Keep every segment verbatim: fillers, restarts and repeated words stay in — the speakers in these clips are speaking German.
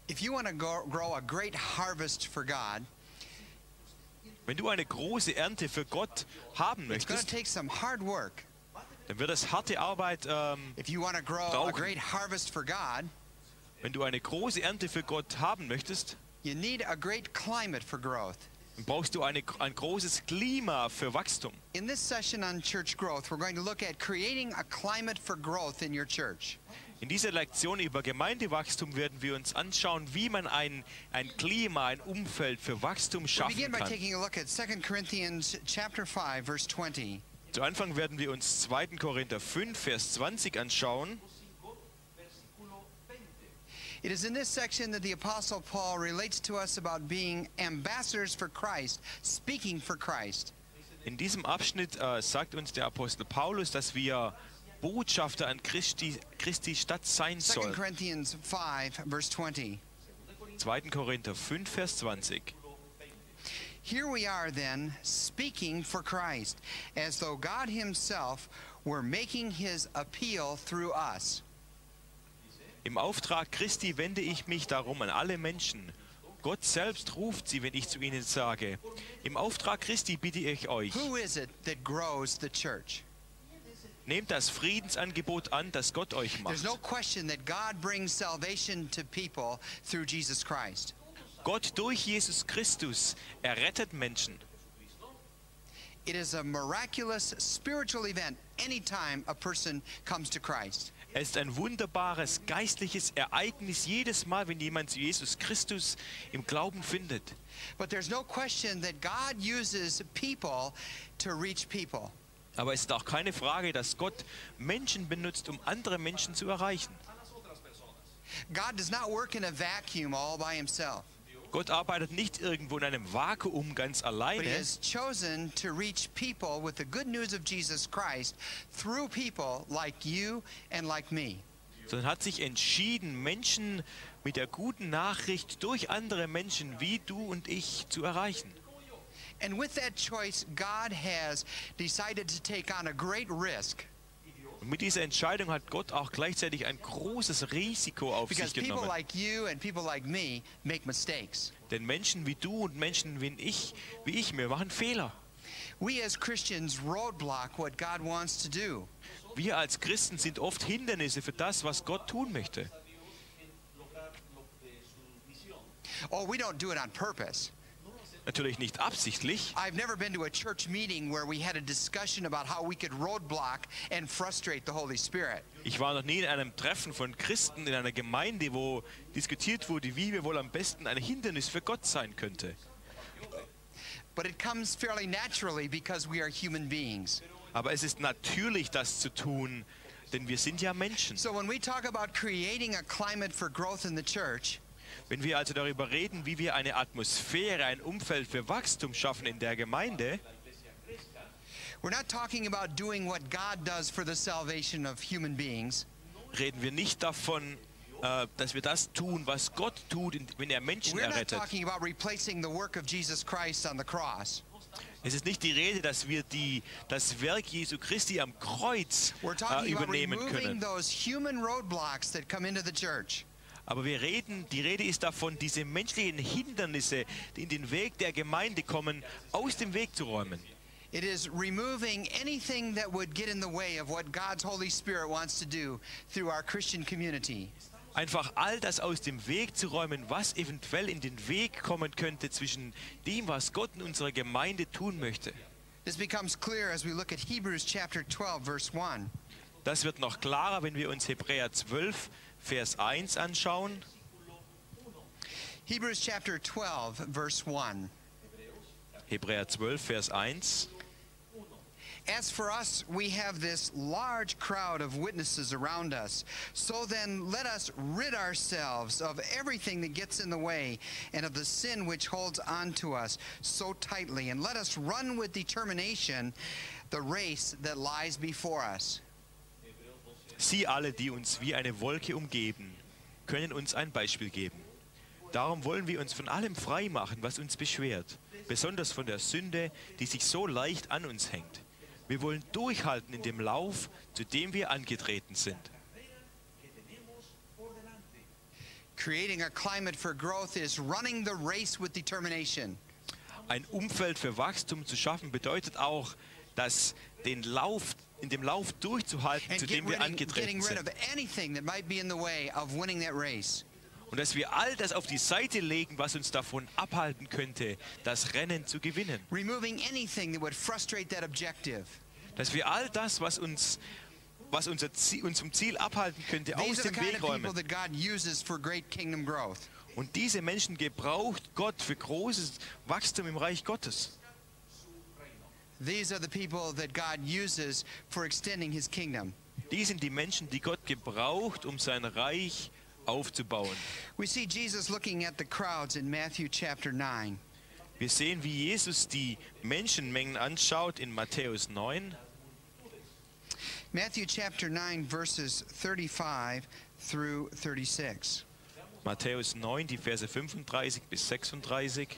If you want to grow a great harvest for God, Wenn du eine große Ernte für Gott haben it's going to möchtest, take some hard work. dann wird es harte Arbeit ähm, If you want to grow a brauchen. great harvest for God, Wenn du eine große Ernte für Gott haben möchtest, you need a great climate for growth. dann brauchst du eine, ein großes Klima für Wachstum. In this session on church growth, we're going to look at creating a climate for growth in your church. In dieser Lektion über Gemeindewachstum werden wir uns anschauen, wie man ein, ein Klima, ein Umfeld für Wachstum We schaffen begin by kann. taking a look at Second Corinthians chapter five, verse twenty. Zu Anfang werden wir uns zweiten Korinther fünf, Vers zwanzig anschauen. It is in this section that the Apostle Paul relates to us about being ambassadors for Christ, speaking for Christ. In diesem Abschnitt äh, sagt uns der Apostel Paulus, dass wir Botschafter an Christi, Christi Stadt sein Second sollen. Corinthians five, verse twenty. zweiten Korinther fünf, Vers zwanzig. Here we are then, speaking for Christ, as though God himself were making his appeal through us. Im Auftrag Christi wende ich mich darum an alle Menschen. Gott selbst ruft sie, wenn ich zu ihnen sage. Im Auftrag Christi bitte ich euch, Who is it that grows the church? nehmt das Friedensangebot an, das Gott euch There's macht. no question that God brings salvation to people through Jesus Christ. Gott durch Jesus Christus errettet Menschen. It is a miraculous spiritual event anytime a person comes to Christ. Es ist ein wunderbares geistliches Ereignis jedes Mal, wenn jemand zu Jesus Christus im Glauben findet. But there's no question that God uses people to reach people. Aber es ist auch keine Frage, dass Gott Menschen benutzt, um andere Menschen zu erreichen. God does not work in a vacuum all by himself, Gott arbeitet nicht irgendwo in einem Vakuum ganz but he alleine, has chosen to reach people with the good news of Jesus Christ through people like you and like me. sondern hat sich entschieden, Menschen mit der guten Nachricht durch andere Menschen wie du und ich zu erreichen. And with that choice, God has decided to take on a great risk, Und mit dieser Entscheidung hat Gott auch gleichzeitig ein großes Risiko auf because sich people genommen. like you and people like me make mistakes. Denn Menschen wie du und Menschen wie ich, wie ich, wir machen Fehler. We as Christians roadblock what God wants to do. Wir als Christen sind oft Hindernisse für das, was Gott tun möchte. Oh, we don't do it on purpose. Natürlich nicht absichtlich. I've never been to a church meeting where we had a discussion about how we could roadblock and frustrate the Holy Spirit. Ich war noch nie in einem Treffen von Christen in einer Gemeinde, wo diskutiert wurde, wie wir wohl am besten ein Hindernis für Gott sein könnte. But it comes fairly naturally because we are human beings. Aber es ist natürlich, das zu tun, denn wir sind ja Menschen. So when we talk about creating a climate for growth in the church, Wenn wir also darüber reden, wie wir eine Atmosphäre, ein Umfeld für Wachstum schaffen in der Gemeinde, we're not talking about doing what God does for the salvation of human beings. reden wir nicht davon, äh, dass wir das tun, was Gott tut, wenn er Menschen We're not errettet. talking about replacing the work of Jesus Christ on the cross. Es ist nicht die Rede, dass wir die, das Werk Jesu Christi am Kreuz We're äh, talking about übernehmen removing können. those human roadblocks that come into the church. Aber wir reden, die Rede ist davon, diese menschlichen Hindernisse, die in den Weg der Gemeinde kommen, aus dem Weg zu räumen. It is removing anything that would get in the way of what God's Holy Spirit wants to do through our Christian community. Einfach all das aus dem Weg zu räumen, was eventuell in den Weg kommen könnte zwischen dem, was Gott in unserer Gemeinde tun möchte. This becomes clear as we look at Hebrews chapter twelve, verse one. Das wird noch klarer, wenn wir uns Hebräer zwölf, Vers eins anschauen. Hebrews chapter twelve, verse one. Hebräer zwölf, Vers eins. As for us, we have this large crowd of witnesses around us. So then, let us rid ourselves of everything that gets in the way and of the sin which holds on to us so tightly. And let us run with determination the race that lies before us. Sie alle, die uns wie eine Wolke umgeben, können uns ein Beispiel geben. Darum wollen wir uns von allem frei machen, was uns beschwert, besonders von der Sünde, die sich so leicht an uns hängt. Wir wollen durchhalten in dem Lauf, zu dem wir angetreten sind. Creating a climate for growth is running the race with determination. Ein Umfeld für Wachstum zu schaffen bedeutet auch, dass den Lauf, in dem Lauf durchzuhalten, And zu get dem wir rid, angetreten getting rid sind. of anything that might be in the way of winning that race. Und dass wir all das auf die Seite legen, was uns davon abhalten könnte, das Rennen zu gewinnen. Removing anything that would frustrate that objective. Dass wir all das, was uns, was unser Ziel, uns vom Ziel abhalten könnte, aus These are the dem kind Weg of people räumen. that God uses for great kingdom growth. Und diese Menschen gebraucht Gott für großes Wachstum im Reich Gottes. These are the people that God uses for extending his kingdom. Die sind die Menschen, die Gott gebraucht, um sein Reich aufzubauen. We see Jesus looking at the crowds in Matthew chapter nine. Wir sehen, wie Jesus die Menschenmengen anschaut in Matthäus neun. Matthew chapter nine, verses thirty-five through thirty-six. Matthäus neun, die Verse fünfunddreißig bis sechsunddreißig.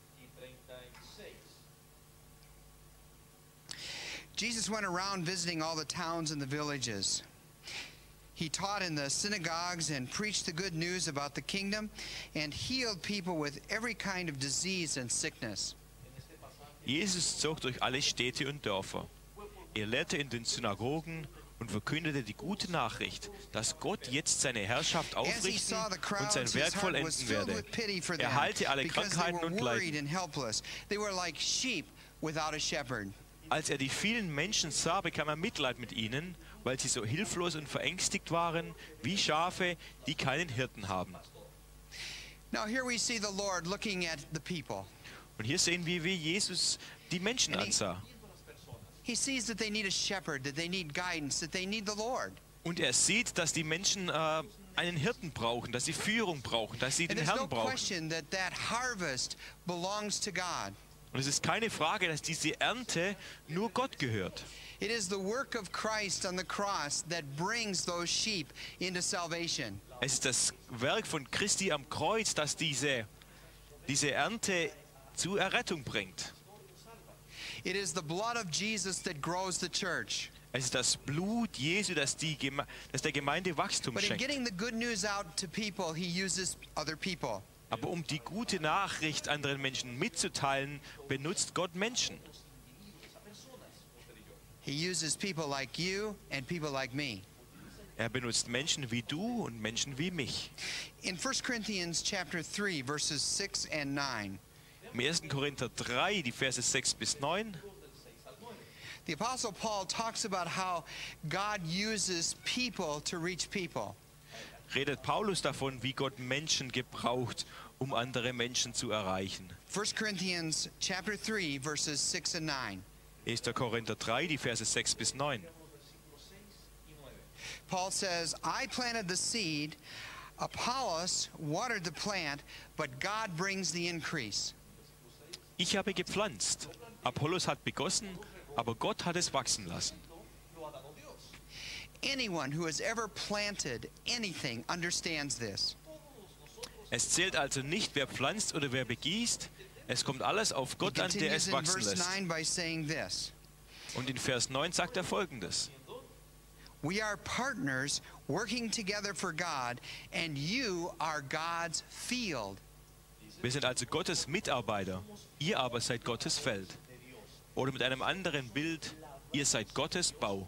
Jesus went around visiting all the towns and the villages. He taught in the synagogues and preached the good news about the kingdom and healed people with every kind of disease and sickness. Jesus zog durch alle Städte und Dörfer. Er lehrte in den Synagogen und verkündete die gute Nachricht, dass Gott jetzt seine Herrschaft As he aufrichten saw the und crowds, sein his Werk heart was vollenden filled werde. with pity for Er them heilte alle because they Krankheiten were und worried Leiden. and helpless. They were like sheep without a shepherd. Als er die vielen Menschen sah, bekam er Mitleid mit ihnen, weil sie so hilflos und verängstigt waren, wie Schafe, die keinen Hirten haben. Now here we see the Lord looking at the people. Und hier sehen wir, wie Jesus die Menschen And he- ansah. He sees that they need a shepherd, that they need guidance, that they need the Lord. Und er sieht, dass die Menschen äh, einen Hirten brauchen, dass sie Führung brauchen, dass sie And den there's no Herrn brauchen. question that that harvest belongs to God. Und es ist keine Frage, dass diese Ernte nur Gott gehört. It is the work of Christ on the cross that brings those sheep into salvation. Es ist das Werk von Christi am Kreuz, das diese, diese Ernte zur Errettung bringt. It is the blood of Jesus that grows the church. Es ist das Blut Jesu, das, die, Geme- das der Gemeinde Wachstum But in schenkt. getting the good news out to people, he uses other people. Aber um die gute Nachricht anderen Menschen mitzuteilen, benutzt Gott Menschen. He uses people like you and people like me. Er benutzt Menschen wie du und Menschen wie mich. In First Corinthians chapter three, verses six and nine, Im ersten Korinther drei, die Verse sechs bis neun, the Apostle Paul talks about how God uses people to reach people. redet Paulus davon, wie Gott Menschen gebraucht, um andere Menschen zu erreichen. First Corinthians chapter three, verses six and nine. erster Korinther drei, die Verse sechs bis neun. Paul says, I planted the seed, Apollos watered the plant, but God brings the increase. Ich habe gepflanzt, Apollos hat begossen, aber Gott hat es wachsen lassen. Anyone who has ever planted anything understands this. Es zählt also nicht, wer pflanzt oder wer begießt. Es kommt alles auf He Gott an, der continues es in wachsen verse lässt. nine by saying this. Und in Vers neun sagt er Folgendes. We are partners working together for God, and you are God's field. Wir sind also Gottes Mitarbeiter, ihr aber seid Gottes Feld. Oder mit einem anderen Bild, ihr seid Gottes Bau.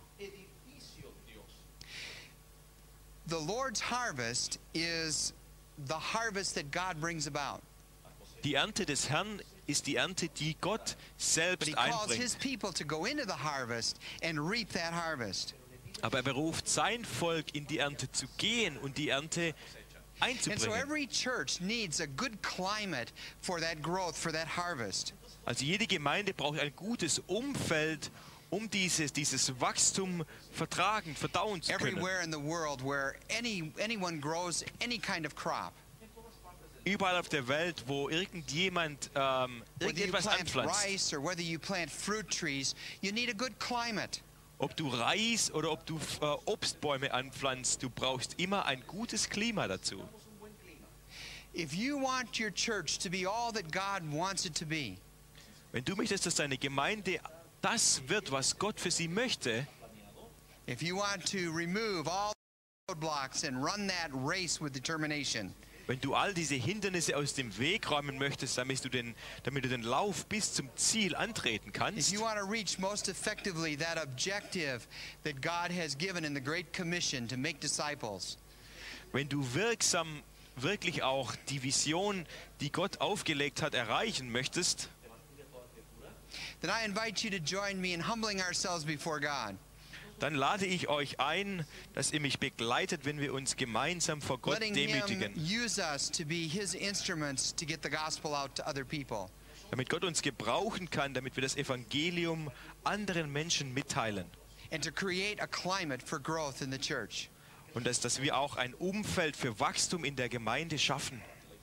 The Lord's harvest is the harvest that God brings about. Die Ernte des Herrn ist die Ernte, die Gott But he selbst calls his einbringt. people to go into the harvest and reap that harvest. Aber er beruft sein Volk, in die Ernte zu gehen und die Ernte And so einzubringen. every church needs a good climate for that growth, for that harvest. Also jede Gemeinde braucht ein gutes Umfeld, um dieses, dieses Wachstum vertragen, verdauen zu können. Everywhere in the world where any anyone grows any kind of crop, Überall auf der Welt, wo irgendjemand ähm, whether you irgendetwas plant anpflanzt, rice or whether you plant fruit trees, you need a good climate. ob du Reis oder ob du äh, Obstbäume anpflanzt, du brauchst immer ein gutes Klima dazu. If you want your church to be all that God wants it to be, Wenn du möchtest, dass deine Gemeinde das wird, was Gott für sie möchte, if you want to remove all roadblocks and run that race with determination, Wenn du all diese Hindernisse aus dem Weg räumen möchtest, damit du den, damit du den Lauf bis zum Ziel antreten If kannst, you want to reach most effectively that objective that God has given in the Great Commission to make disciples, wenn du wirksam wirklich auch die Vision, die Gott aufgelegt hat, erreichen möchtest, then I invite you to join me in humbling ourselves before God. dann lade ich euch ein, dass ihr mich begleitet, wenn wir uns gemeinsam vor Gott Letting Him demütigen. use us to be His instruments to get the gospel out to other people. Damit Gott uns gebrauchen kann, damit wir das Evangelium anderen Menschen mitteilen. And to create a climate for growth in the church. Und dass, dass wir auch ein Umfeld für Wachstum in der Gemeinde schaffen.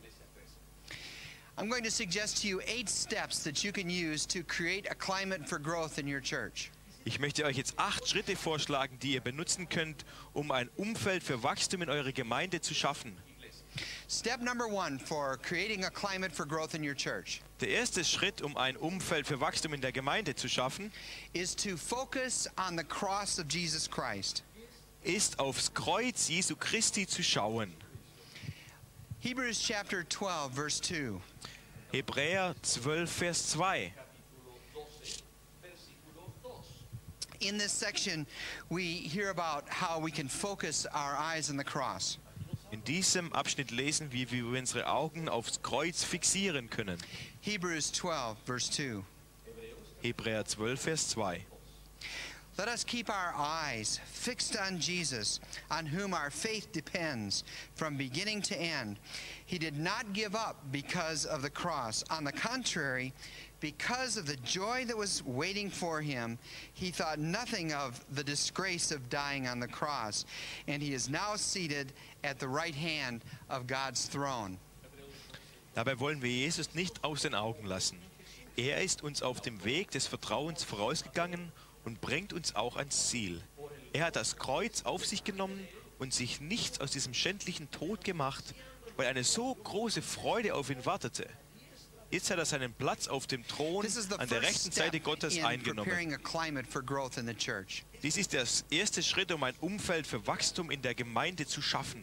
I'm going to suggest to you eight steps that you can use to create a climate for growth in your church. Ich möchte euch jetzt acht Schritte vorschlagen, die ihr benutzen könnt, um ein Umfeld für Wachstum in eurer Gemeinde zu schaffen. Step number one for creating a climate for growth in your church Der erste Schritt, um ein Umfeld für Wachstum in der Gemeinde zu schaffen, is to focus on the cross of Jesus Christ. ist aufs Kreuz Jesu Christi zu schauen. Hebrews chapter twelve, verse two. Hebräer zwölf, Vers zwei. In this section, we hear about how we can focus our eyes on the cross. In diesem Abschnitt lesen wir, wie wir unsere Augen aufs Kreuz fixieren können. Hebrews twelve, verse two. Hebräer zwölf, Vers zwei. Let us keep our eyes fixed on Jesus, on whom our faith depends from beginning to end. He did not give up because of the cross. On the contrary, because of the joy that was waiting for him, he thought nothing of the disgrace of dying on the cross. And he is now seated at the right hand of God's throne. Dabei wollen wir Jesus nicht aus den Augen lassen. Er ist uns auf dem Weg des Vertrauens vorausgegangen und bringt uns auch ans Ziel. Er hat das Kreuz auf sich genommen und sich nichts aus diesem schändlichen Tod gemacht, weil eine so große Freude auf ihn wartete. Jetzt hat er seinen Platz auf dem Thron This is the an der first rechten step Seite Gottes in eingenommen. preparing a climate for growth in the church. Dies ist der erste Schritt, um ein Umfeld für Wachstum in der Gemeinde zu schaffen.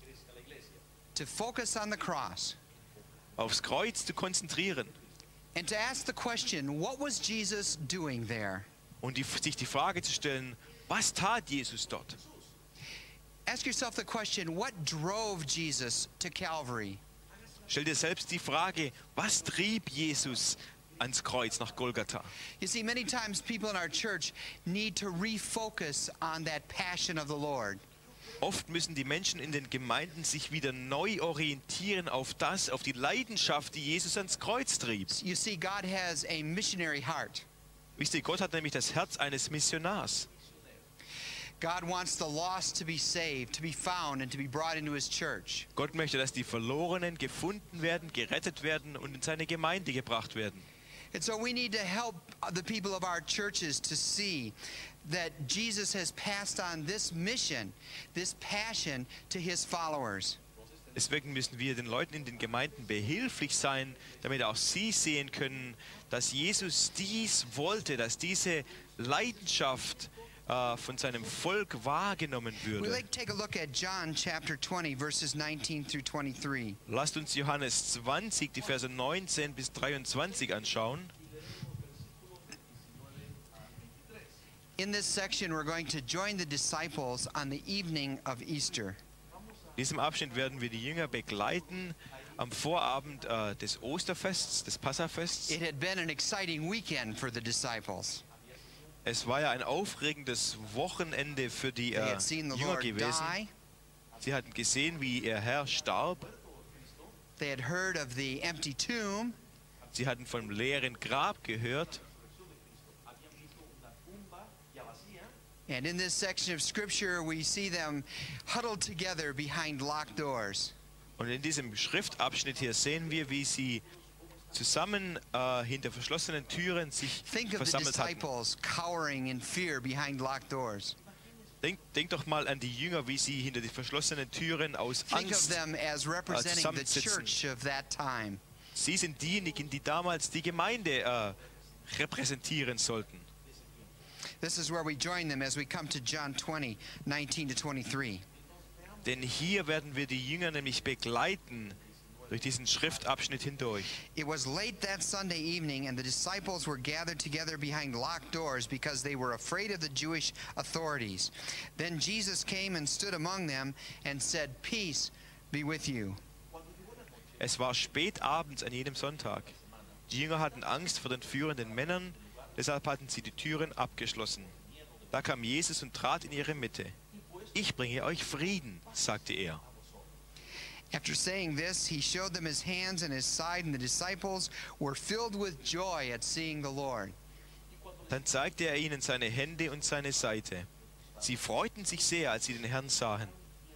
To focus on the cross Aufs Kreuz zu konzentrieren and to ask the question, what was Jesus doing there? und die, sich die Frage zu stellen, was tat Jesus dort? Ask yourself the question, what drove Jesus to Calvary? Stell dir selbst die Frage, was trieb Jesus ans Kreuz nach Golgatha? You see, many times people in our church need to refocus on that passion of the Lord. Oft müssen die Menschen in den Gemeinden sich wieder neu orientieren auf das, auf die Leidenschaft, die Jesus ans Kreuz trieb. You see, God has a missionary heart. Wisst ihr, Gott hat nämlich das Herz eines Missionars. God wants the lost to be saved, to be found, and to be brought into his church. Gott möchte, dass die Verlorenen gefunden werden, gerettet werden und in seine Gemeinde gebracht werden. And so we need to help the people of our churches to see that Jesus has passed on this mission, this passion to his followers. Deswegen müssen wir den Leuten in den Gemeinden behilflich sein, damit auch sie sehen können, dass Jesus dies wollte, dass diese Leidenschaft äh, von seinem Volk wahrgenommen We'd würde. like to take a look at John chapter twenty, verses nineteen through twenty-three. Lasst uns Johannes zwanzig, die Verse neunzehn bis dreiundzwanzig anschauen. In this section, we're going to join the disciples on the evening of Easter. In diesem Abschnitt werden wir die Jünger begleiten am Vorabend äh, des Osterfests, des Passafests. It had been an exciting weekend for the disciples. Es war ja ein aufregendes Wochenende für die They äh, had seen the Jünger Lord gewesen. die. Sie hatten gesehen, wie ihr Herr starb. They had heard of the empty tomb. Sie hatten vom leeren Grab gehört. And in this section of Scripture, we see them huddled together behind locked doors. Und in diesem Schriftabschnitt hier sehen wir, wie sie zusammen äh, hinter verschlossenen Türen sich Think of the versammelt hatten. disciples cowering in fear behind locked doors. Denk, denk doch mal an die Jünger, wie sie hinter die verschlossenen Türen aus Think of Angst. them as representing the zusammensitzen. church of that time. Sie sind diejenigen, die damals die Gemeinde äh, repräsentieren sollten. This is where we join them as we come to John twenty, nineteen to twenty-three. Denn hier werden wir die Jünger nämlich begleiten durch diesen Schriftabschnitt hindurch. It was late that Sunday evening, and the disciples were gathered together behind locked doors because they were afraid of the Jewish authorities. Then Jesus came and stood among them and said, "Peace be with you." Es war spät abends an jedem Sonntag. Die Jünger hatten Angst vor den führenden Männern, deshalb hatten sie die Türen abgeschlossen. Da kam Jesus und trat in ihre Mitte. Ich bringe euch Frieden, sagte er. After saying this, he showed them his hands and his side, and the disciples were filled with joy at seeing the Lord. Dann zeigte er ihnen seine Hände und seine Seite. Sie freuten sich sehr, als sie den Herrn sahen.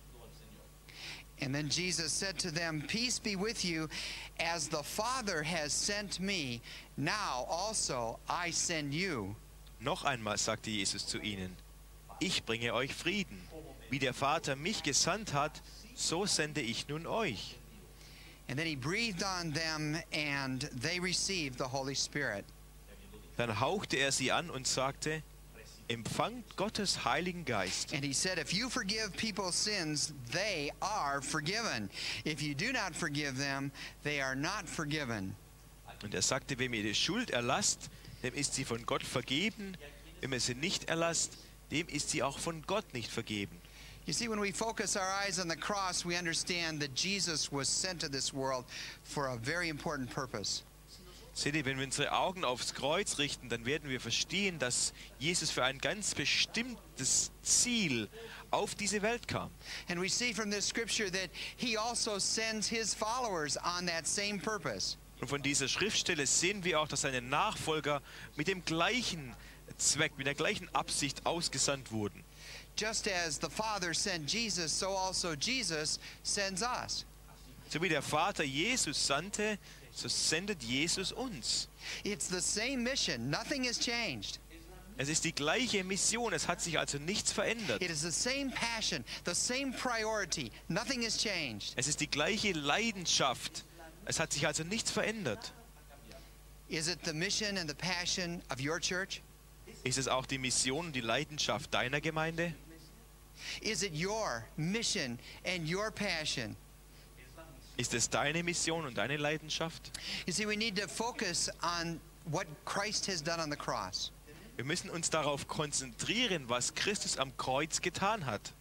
And then Jesus said to them, "Peace be with you. As the Father has sent me, now also I send you." Noch einmal sagte Jesus zu ihnen, ich bringe euch Frieden. Wie der Vater mich gesandt hat, so sende ich nun euch. And then he breathed on them, and they received the Holy Spirit. Dann hauchte er sie an und sagte, empfangt Gottes Heiligen Geist. And he said, "If you forgive people's sins, they are forgiven. If you do not forgive them, they are not forgiven." Und er sagte, wem ihr die Schuld erlasst, dem ist sie von Gott vergeben. Wem ihr sie nicht erlasst, dem ist sie auch von Gott nicht vergeben. You see, when we focus our eyes on the cross, we understand that Jesus was sent to this world for a very important purpose. Seht ihr, wenn wir unsere Augen aufs Kreuz richten, dann werden wir verstehen, dass Jesus für ein ganz bestimmtes Ziel auf diese Welt kam. And we see from this scripture that he also sends his followers on that same purpose. Und von dieser Schriftstelle sehen wir auch, dass seine Nachfolger mit dem gleichen Zweck, mit der gleichen Absicht ausgesandt wurden. Just as the Father sent Jesus, so also Jesus sends us. So wie der Vater Jesus sandte, so sendet Jesus uns. It's the same mission. Nothing has changed. Es ist die gleiche Mission, es hat sich also nichts verändert. It is the same passion, the same priority. Nothing has changed. Es ist die gleiche Leidenschaft, es hat sich also nichts verändert. Is it the mission and the passion of your church? Ist es auch die Mission und die Leidenschaft deiner Gemeinde? Is it your mission and your passion? Ist es deine Mission und deine Leidenschaft? You see, we need to focus on what Christ has done on the cross. Wir müssen uns darauf konzentrieren, was Christus am Kreuz getan hat.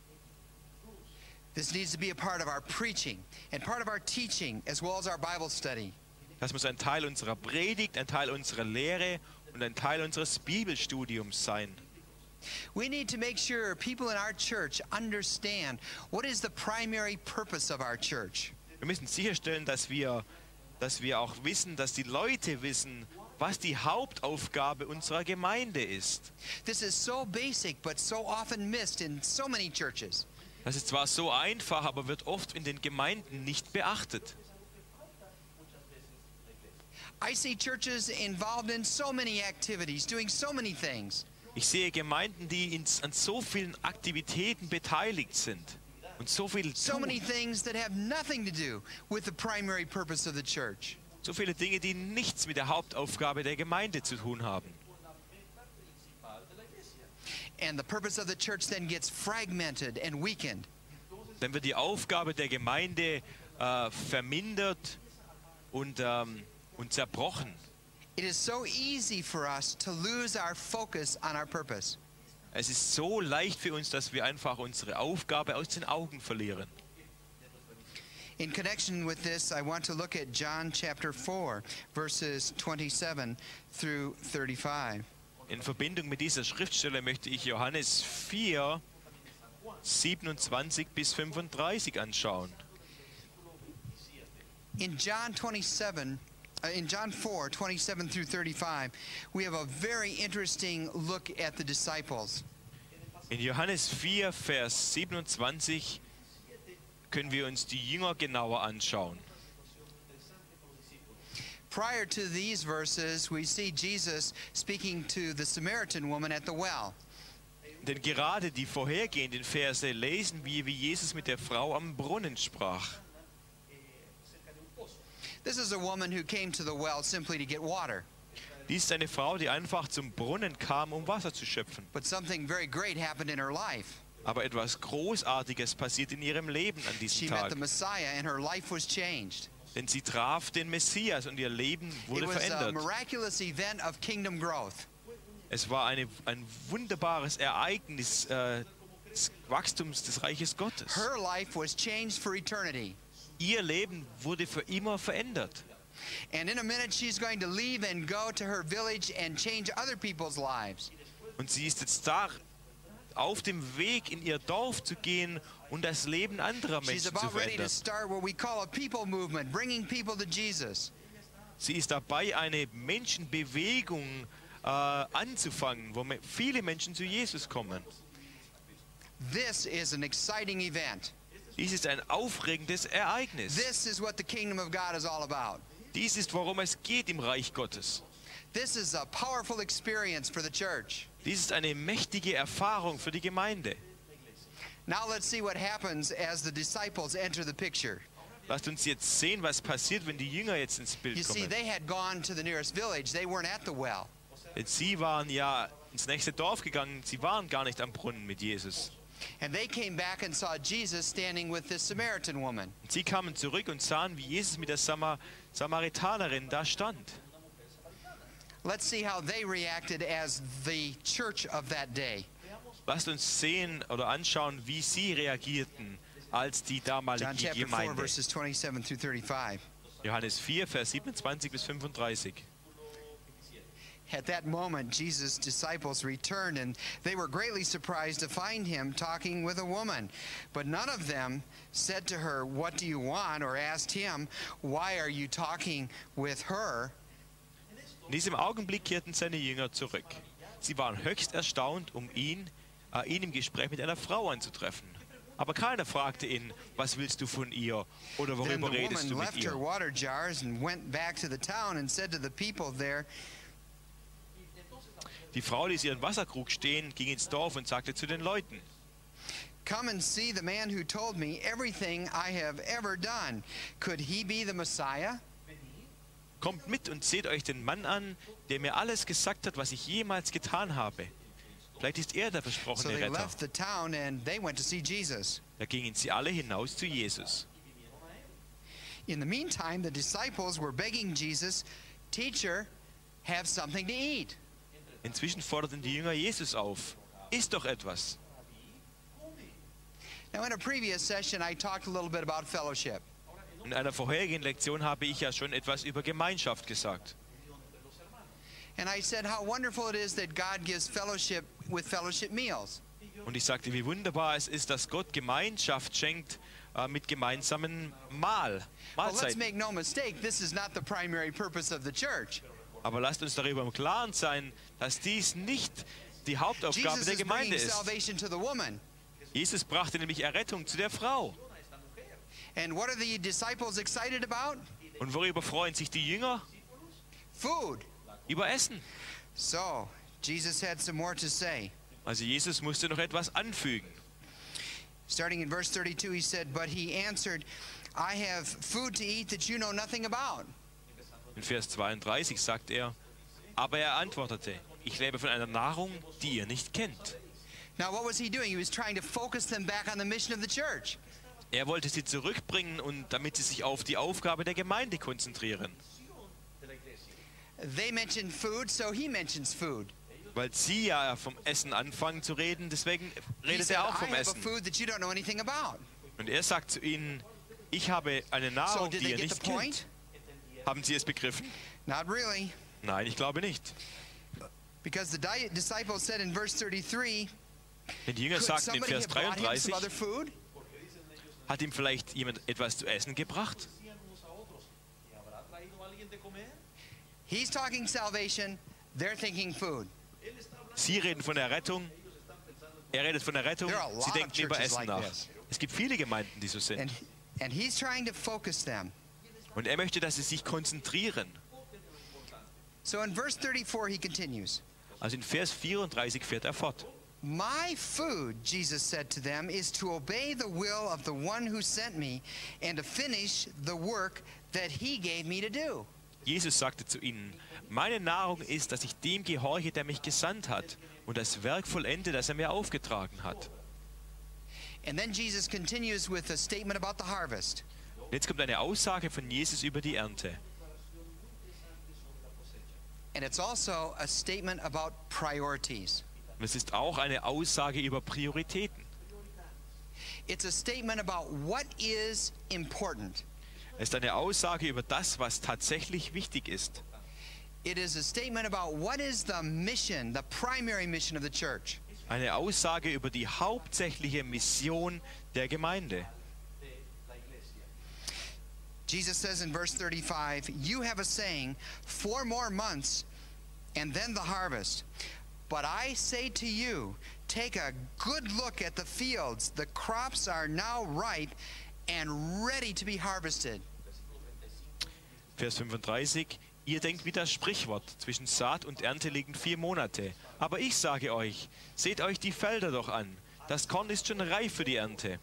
This needs to be a part of our preaching and part of our teaching as well as our Bible study. Das muss ein Teil unserer Predigt, ein Teil unserer Lehre und ein Teil unseres Bibelstudiums sein. We need to make sure people in our church understand what is the primary purpose of our church. Wir müssen sicherstellen, dass wir, dass wir auch wissen, dass die Leute wissen, was die Hauptaufgabe unserer Gemeinde ist. This is so basic but so often missed in so many churches. Das ist zwar so einfach, aber wird oft in den Gemeinden nicht beachtet. I see churches involved in so many activities, doing so many things. Ich sehe Gemeinden, die in, an so vielen Aktivitäten beteiligt sind und so viel So tun. many things that have nothing to do with the primary purpose of the church. So viele Dinge, die nichts mit der Hauptaufgabe der Gemeinde zu tun haben. And the purpose of the church then gets fragmented and weakened. Dann wird die Aufgabe der Gemeinde äh, vermindert und, ähm, und zerbrochen. It is so easy for us to lose our focus on our purpose. Es ist so leicht für uns, dass wir einfach unsere Aufgabe aus den Augen verlieren. In connection with this, I want to look at John chapter four, verses twenty-seven through thirty-five. In Verbindung mit dieser Schriftstelle möchte ich Johannes vier, siebenundzwanzig bis fünfunddreißig anschauen. In John twenty-seven, uh, in John four, twenty-seven through thirty-five, we have a very interesting look at the disciples. In Johannes vier, Vers siebenundzwanzig können wir uns die Jünger genauer anschauen. Prior to these verses, we see Jesus speaking to the Samaritan woman at the well. Denn gerade die vorhergehenden Verse lesen wir, wie Jesus mit der Frau am Brunnen sprach. This is a woman who came to the well simply to get water. Dies ist eine Frau, die einfach zum Brunnen kam, um Wasser zu schöpfen. But something very great happened in her life. Aber etwas Großartiges passiert in ihrem Leben an diesem She met Tag. the Messiah and her life was changed. Denn sie traf den Messias und ihr Leben It wurde was a verändert. miraculous event of kingdom growth. Es war eine, ein wunderbares Ereignis äh, des Wachstums des Reiches Gottes. Her life was changed for eternity. Ihr Leben wurde für immer verändert. And in a minute she's going to leave and go to her village and change other people's lives. Und sie ist jetzt da auf dem Weg, in ihr Dorf zu gehen und das Leben anderer She's Menschen zu about ready to verändern. start what we call a people movement, bringing people to Jesus. Sie ist dabei, eine Menschenbewegung äh, anzufangen, wo me- viele Menschen zu Jesus kommen. This is an exciting event. Dies ist ein aufregendes Ereignis. This is what the kingdom of God is all about. Dies ist, worum es geht im Reich Gottes. This is a powerful experience for the church. Dies ist eine mächtige Erfahrung für die Gemeinde. Now let's see what happens as the disciples enter the picture. Lasst uns jetzt sehen, was passiert, wenn die Jünger jetzt ins You Bild see, kommen. they had gone to the nearest village. They weren't at the well. Denn sie waren ja ins nächste Dorf gegangen. Sie waren gar nicht am Brunnen mit Jesus. And they came back and saw Jesus standing with this Samaritan woman. Und sie kamen zurück und sahen, wie Jesus mit der Samar Samaritanerin da stand. Let's see how they reacted as the church of that day. Lasst uns sehen oder anschauen, wie sie reagierten als die John damalige chapter four, Gemeinde. verses twenty-seven through thirty-five. Johannes vier, Vers siebenundzwanzig bis fünfunddreißig. At that moment, Jesus' disciples returned, and they were greatly surprised to find him talking with a woman. But none of them said to her, "What do you want?" or asked him, "Why are you talking with her?" In diesem Augenblick kehrten seine Jünger zurück. Sie waren höchst erstaunt, um ihn, äh, ihn im Gespräch mit einer Frau anzutreffen. Aber keiner fragte ihn, was willst du von ihr oder Then worüber the redest woman du mit left her ihr? water jars and went back to the town and said to the people there, Die Frau ließ ihren Wasserkrug stehen, ging ins Dorf und sagte zu den Leuten, "Come and see the man who told me everything I have ever done. Could he be the Messiah?" kommt mit und seht euch den Mann an, der mir alles gesagt hat, was ich jemals getan habe. Vielleicht ist er der So versprochene they Retter. left the town and they went to see Jesus. Da gingen sie alle hinaus zu Jesus. In the meantime, the disciples were begging Jesus, "Teacher, have something to eat." Inzwischen forderten die Jünger Jesus auf. Iss doch etwas. Now, in a previous session, I talked a little bit about fellowship. In einer vorherigen Lektion habe ich ja schon etwas über Gemeinschaft gesagt. And I said how wonderful it is that God gives fellowship with fellowship meals. Und ich sagte, wie wunderbar es ist, dass Gott Gemeinschaft schenkt äh, mit gemeinsamen Mahl, Well, let's Mahlzeiten. make no mistake, this is not the primary purpose of the church. Aber lasst uns darüber im Klaren sein, dass dies nicht die Hauptaufgabe Jesus der is Gemeinde bringing ist. salvation to the woman. Jesus brachte nämlich Errettung zu der Frau. And what are the disciples excited about? Und worüber freuen sich die Jünger? Food. Über Essen. So, Jesus had some more to say. Also Jesus musste noch etwas anfügen. Starting in verse thirty-two, he said, "But he answered, I have food to eat that you know nothing about." In Vers zweiunddreißig sagt er, aber er antwortete, ich lebe von einer Nahrung, die ihr nicht kennt. Now, what was he doing? He was trying to focus them back on the mission of the church. Er wollte sie zurückbringen, und damit sie sich auf die Aufgabe der Gemeinde konzentrieren. They mentioned food, so he mentions food. Weil sie ja vom Essen anfangen zu reden, deswegen He redet said, er "I auch vom have a Essen. food that you don't know anything about." Und er sagt zu ihnen, ich habe eine So, Nahrung, did die they ihr get the nicht point? kennt. Haben sie es begriffen? Not really. Nein, ich glaube nicht. Because the di- disciples said in verse thirty-three, Denn die Jünger "Could sagten in somebody Vers have brought him some dreiunddreißig, other food?" hat ihm vielleicht jemand etwas zu essen gebracht? He's talking salvation, they're thinking food. Sie reden von der Rettung, er redet von der Rettung, There are a lot sie of denken über churches Essen like nach. this. Es gibt viele Gemeinden, die so sind. And, and he's trying to focus them. Und er möchte, dass sie sich konzentrieren. So in verse thirty-four, he continues, Also in Vers vierunddreißig fährt er fort. "My food," Jesus said to them, "is to obey the will of the one who sent me and to finish the work that he gave me to do." Jesus sagte zu ihnen, meine Nahrung ist, dass ich dem gehorche, der mich gesandt hat, und das Werk vollende, das er mir aufgetragen hat. And then Jesus continues with a statement about the harvest. Jetzt kommt eine Aussage von Jesus über die Ernte. And it's also a statement about priorities. Und es ist auch eine Aussage über Prioritäten. It's a statement about what is important. Es ist eine Aussage über das, was tatsächlich wichtig ist. It is a statement about what is the mission, the primary mission of the church. Eine Aussage über die hauptsächliche Mission der Gemeinde. Jesus says in verse thirty-five, "You have a saying, four more months, and then the harvest. But I say to you, take a good look at the fields. The crops are now ripe and ready to be harvested." Vers fünfunddreißig. Ihr denkt wie das Sprichwort, zwischen Saat und Ernte liegen vier Monate. Aber ich sage euch, seht euch die Felder doch an. Das Korn ist schon reif für die Ernte.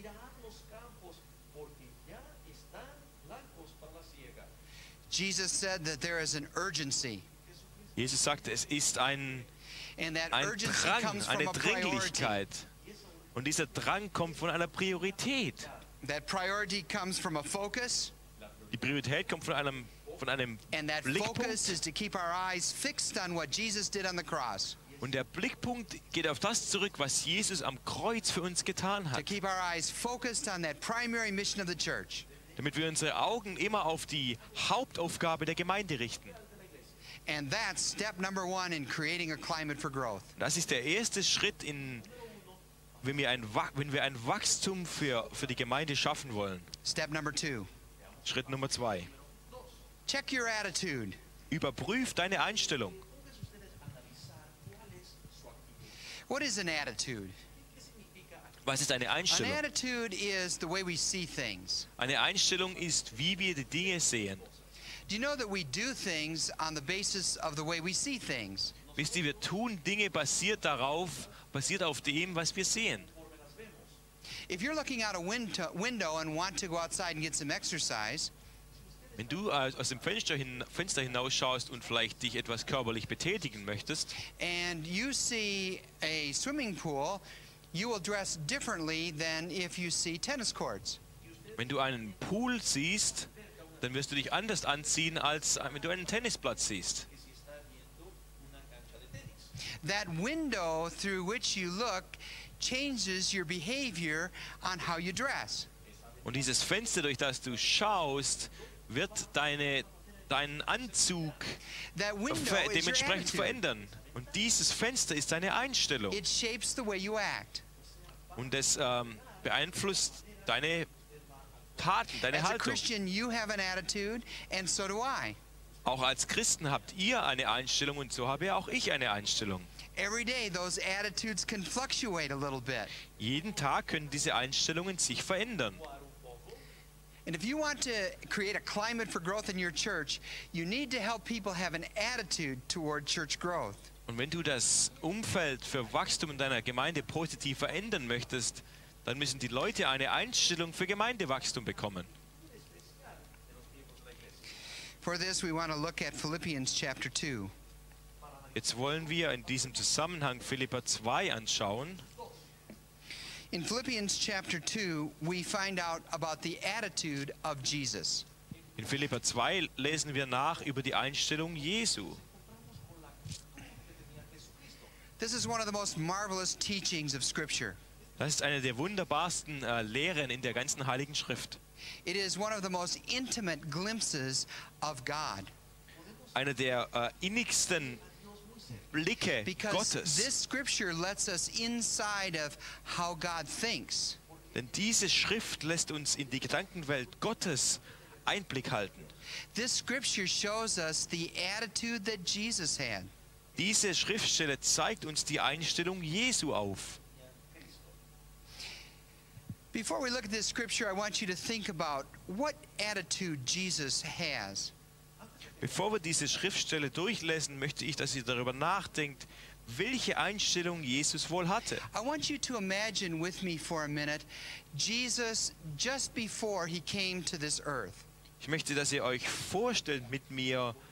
Jesus said that there is an urgency. Jesus sagte, es ist ein, And that ein urgency Drang, comes from eine a priority. Dringlichkeit. Und dieser Drang kommt von einer Priorität. That priority comes from a focus. Die Priorität kommt von einem, von einem And that focus Blickpunkt. is to keep our eyes fixed on what Jesus did on the cross. Und der Blickpunkt geht auf das zurück, was Jesus am Kreuz für uns getan To hat. keep our eyes focused on that primary mission of the church. Damit wir unsere Augen immer auf die Hauptaufgabe der Gemeinde richten. And that's step number one in creating a climate for growth. Das ist der erste Schritt, in, wenn, wir ein, Wa- wenn wir ein Wachstum für, für die Gemeinde schaffen wollen. Step number two, Schritt Nummer zwei. check your attitude. Überprüf deine Einstellung. What is an attitude? Was ist eine An Einstellung? attitude is the way we see things. Eine Einstellung ist, wie wir die Dinge sehen. Do you know that we do things on the basis of the way we see things? Wisst ihr, wir tun Dinge basiert darauf, basiert auf dem, was wir sehen. If you're looking out a window, window and want to go outside and get some exercise, Wenn du äh, aus dem Fenster, hin, Fenster hinausschaust und vielleicht dich etwas körperlich betätigen möchtest and you see a swimming pool, you will dress differently than if you see tennis courts. wenn du einen Pool siehst, dann wirst du dich anders anziehen, als äh, wenn du einen Tennisplatz siehst. That window through which you look changes your behavior on how you dress. Und dieses Fenster, durch das du schaust, wird deine, deinen Anzug That window ver is your dementsprechend attitude. verändern. Und dieses Fenster ist deine Einstellung. It shapes the way you act. Und es ähm, beeinflusst deine Taten, deine As a Haltung. Christian, you have an attitude, and so do I. Auch als Christen habt ihr eine Einstellung und so habe auch ich eine Einstellung. Every day, those attitudes can fluctuate a little bit. Jeden Tag können diese Einstellungen sich verändern. And if you want to create a climate for growth in your church, you need to help people have an attitude toward church growth. Und wenn du das Umfeld für Wachstum in deiner Gemeinde positiv verändern möchtest, dann müssen die Leute eine Einstellung für Gemeindewachstum bekommen. For this, we want to look at Philippians chapter two. Jetzt wollen wir in diesem Zusammenhang Philipper zwei anschauen. In Philippians chapter two, we find out about the attitude of Jesus. In Philipper zwei lesen wir nach über die Einstellung Jesu. This is one of the most marvelous teachings of Scripture. Das ist eine der wunderbarsten äh, Lehren in der ganzen Heiligen Schrift. It is one of the most intimate glimpses of God. Eine der äh, innigsten Blicke Because Gottes. this Scripture lets us inside of how God thinks. Denn diese Schrift lässt uns in die Gedankenwelt Gottes Einblick halten. This Scripture shows us the attitude that Jesus had. Diese Schriftstelle zeigt uns die Einstellung Jesu auf. Before we look at this Scripture, I want you to think about what attitude Jesus has. Bevor wir diese Schriftstelle durchlesen, möchte ich, dass ihr darüber nachdenkt, welche Einstellung Jesus wohl hatte. I want you to imagine with me for a minute Jesus just before he came to this earth. Ich möchte, dass ihr euch vorstellt mit mir,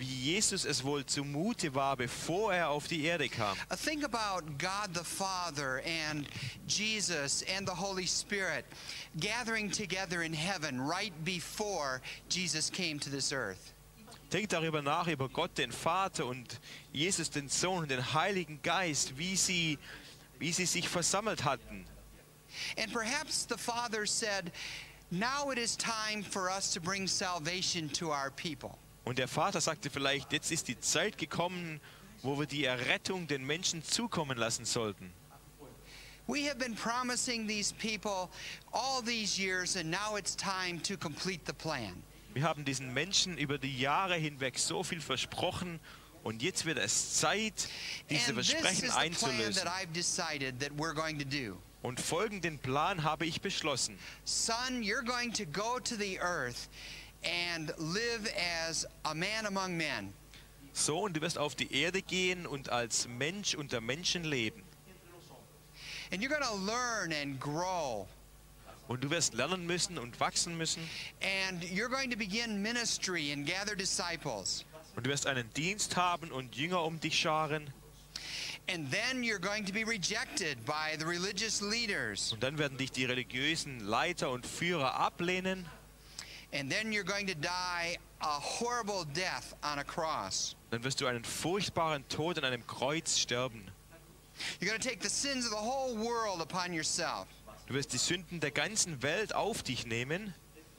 wie Jesus es wohl zumute war, bevor er auf die Erde kam. Uh, think about God the Father and Jesus and the Holy Spirit gathering together in heaven right before Jesus came to this earth. Denkt darüber nach, über Gott, den Vater und Jesus, den Sohn und den Heiligen Geist, wie sie, wie sie sich versammelt hatten. And perhaps the Father said, now it is time for us to bring salvation to our people. Und der Vater sagte vielleicht, jetzt ist die Zeit gekommen, wo wir die Errettung den Menschen zukommen lassen sollten. We have been promising these people all these years, and now it's time to complete the plan. Wir haben diesen Menschen über die Jahre hinweg so viel versprochen und jetzt wird es Zeit, diese And this Versprechen is the plan einzulösen. that I've decided that we're going to do. Und folgenden Plan habe ich beschlossen. Son, you're going to go to the earth and live as a man among men. Sohn, du wirst auf die Erde gehen und als Mensch unter Menschen leben. And you're going to learn and grow. Und du wirst lernen müssen und wachsen müssen. And you're going to begin ministry and gather disciples. Und du wirst einen Dienst haben und Jünger um dich scharen. And then you're going to be rejected by the religious leaders. Und dann werden dich die religiösen Leiter und Führer ablehnen. And then you're going to die a horrible death on a cross. Dann wirst du einen furchtbaren Tod an einem Kreuz sterben. You're going to take the sins of the whole world upon yourself. Du wirst die Sünden der ganzen Welt auf dich nehmen.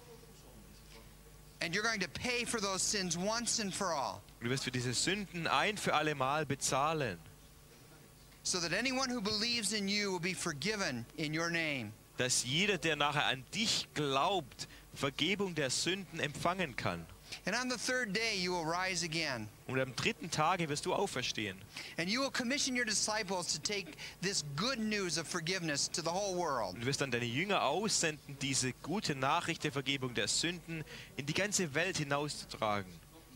And you're going to pay for those sins once and for all. Du wirst für diese Sünden ein für alle Mal bezahlen. So that anyone who believes in you will be forgiven in your name. Dass jeder, der nachher an dich glaubt, Vergebung der Sünden empfangen kann. And on the third day you will rise again. Und am dritten Tage wirst du auferstehen. And you will commission your disciples to take this good news of forgiveness to the whole world. Und du wirst dann deine Jünger aussenden, diese gute Nachricht der Vergebung der Sünden in die ganze Welt hinauszutragen.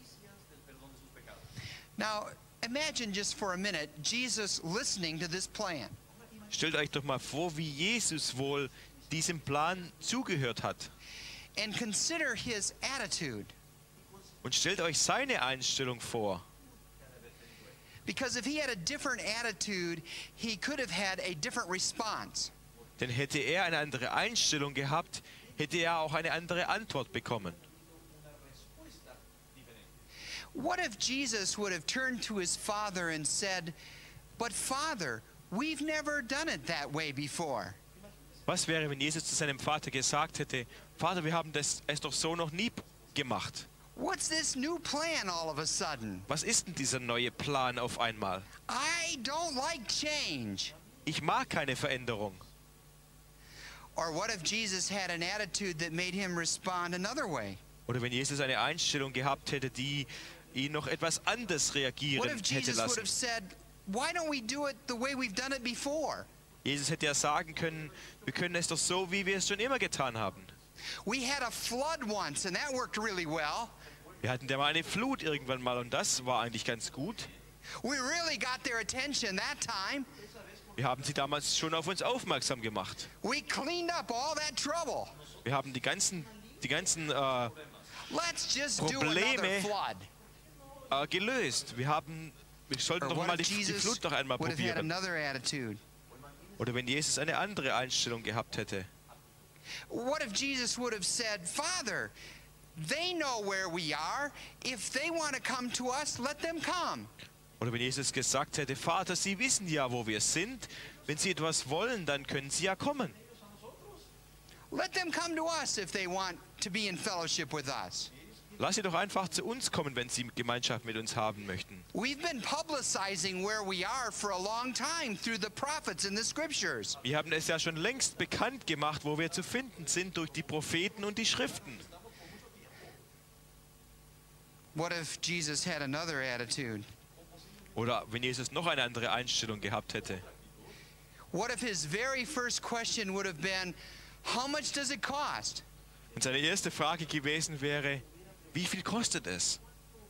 Now, imagine just for a minute Jesus listening to this plan. Stellt euch doch mal vor, wie Jesus wohl diesem Plan zugehört hat. And consider his attitude. Und stellt euch seine Einstellung vor. Because if he had a different attitude, he could have had a different response. Denn hätte er eine andere Einstellung gehabt, hätte er auch eine andere Antwort bekommen. What if Jesus would have turned to his father and said, "But Father, we've never done it that way before." Was wäre, wenn Jesus zu seinem Vater gesagt hätte, Vater, wir haben das es doch so noch nie gemacht. What's this new plan all of a sudden? Was ist denn dieser neue Plan auf einmal? I don't like change. Ich mag keine Veränderung. Or what if Jesus had an attitude that made him respond another way? Oder wenn Jesus eine Einstellung gehabt hätte, die ihn noch etwas anders What reagieren if hätte Jesus would lassen. have said, "Why don't we do it the way we've done it before?" Jesus hätte ja sagen können, wir können es doch so, wie wir es schon immer getan haben. We had a flood once and that worked really well. Wir hatten ja mal eine Flut irgendwann mal und das war eigentlich ganz gut. We really got their attention that time. Wir haben sie damals schon auf uns aufmerksam gemacht. We cleaned up all that trouble. Wir haben die ganzen, die ganzen äh, Let's just do another Probleme flood. äh, gelöst. Wir haben, wir sollten Or doch what mal die, if die Jesus Flut noch einmal would have had probieren. another attitude? Oder wenn Jesus eine andere Einstellung gehabt hätte. What if Jesus would have said, "Father, they know where we are. If they want to come to us, let them come." Oder wenn Jesus gesagt hätte, Vater, Sie wissen ja, wo wir sind. Wenn Sie etwas wollen, dann können Sie ja kommen. Let them come to us if they want to be in fellowship with us. Lass Sie doch einfach zu uns kommen, wenn Sie Gemeinschaft mit uns haben möchten. We've been publicizing where we are for a long time through the prophets and the scriptures. Wir haben es ja schon längst bekannt gemacht, wo wir zu finden sind durch die Propheten und die Schriften. What if Jesus had another attitude? Oder wenn Jesus noch eine andere Einstellung gehabt hätte. What if his very first question would have been, "How much does it cost?" Und seine erste Frage gewesen wäre, wie viel kostet es?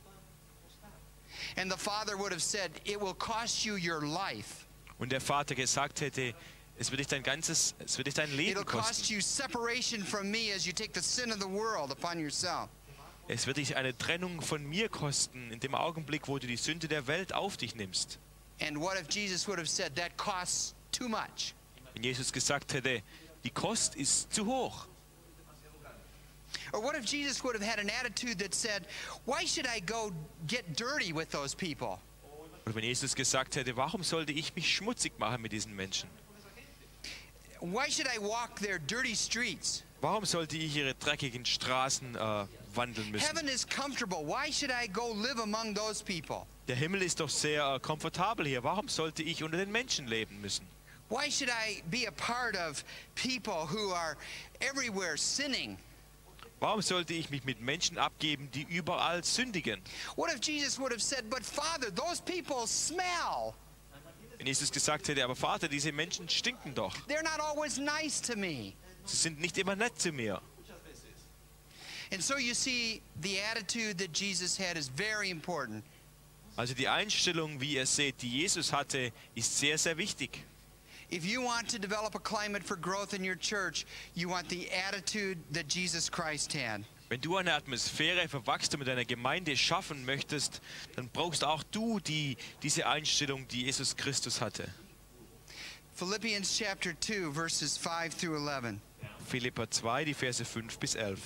And the father would have said, "It will cost you your life. Und der Vater gesagt hätte, es wird dich dein ganzes, es wird dich dein It'll Leben cost kosten. you separation from me as you take the sin of the world upon yourself." Es wird dich eine Trennung von mir kosten, in dem Augenblick, wo du die Sünde der Welt auf dich nimmst. And what if Jesus would have said, that costs too much? Wenn Jesus gesagt hätte, die Kost ist zu hoch. Or what if Jesus would have had an attitude that said, why should I go get dirty with those people? Oder wenn Jesus gesagt hätte, warum sollte ich mich schmutzig machen mit diesen Menschen? Why should I walk their dirty streets? Warum sollte ich ihre dreckigen Straßen äh, wandeln müssen? Heaven is comfortable. Why should I go live among those people? Der Himmel ist doch sehr äh, komfortabel hier. Warum sollte ich unter den Menschen leben müssen? Why should I be a part of people who are everywhere sinning? Warum sollte ich mich mit Menschen abgeben, die überall sündigen? What if Jesus would have said, but Father, those people smell. Wenn Jesus gesagt hätte, aber Vater, diese Menschen stinken doch. They're not always nice to me. Sie sind nicht immer nett zu mir. And so you see, the attitude that Jesus had is very important. Also die Einstellung, wie ihr seht, die Jesus hatte, ist sehr, sehr wichtig. If you want to develop a climate for growth in your church, you want the attitude that Jesus Christ had. Wenn du eine Atmosphäre für Wachstum in deiner Gemeinde schaffen möchtest, dann brauchst auch du die, diese Einstellung, die Jesus Christus hatte. Philippians chapter two, verses five through eleven. Philipper zwei, die Verse fünf bis elf.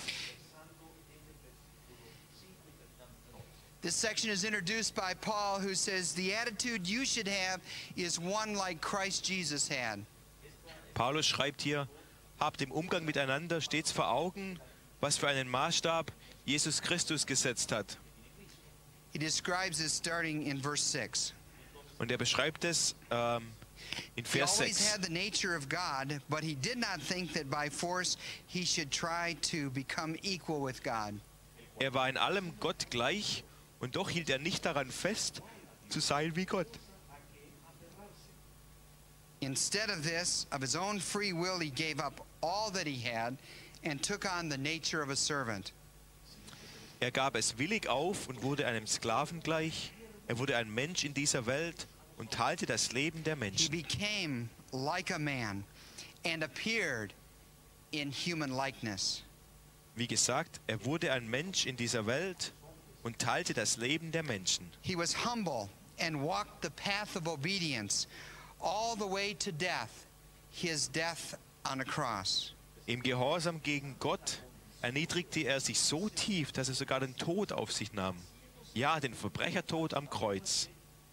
This section is introduced by Paul, who says, the attitude you should have is one like Christ Jesus had. Paulus schreibt hier, habt im Umgang miteinander stets vor Augen, was für einen Maßstab Jesus Christus gesetzt hat. He describes this starting in verse six. Und er beschreibt es ähm, in He Vers always sechs. had the nature of God, but he did not think that by force he should try to become equal with God. Er war in allem Gott gleich, und doch hielt er nicht daran fest, zu sein wie Gott. Instead of this, of his own free will, he gave up all that he had and took on the nature of a servant. Er gab es willig auf und wurde einem Sklaven gleich. Er wurde ein Mensch in dieser Welt und teilte das Leben der He Menschen. became like a man and appeared in human likeness. Wie gesagt, er wurde ein Mensch in dieser Welt und teilte das Leben der Menschen. He was humble and walked the path of obedience all the way to death, his death on a cross. Im Gehorsam gegen Gott erniedrigte er sich so tief, dass er sogar den Tod auf sich nahm. Ja, den Verbrechertod am Kreuz.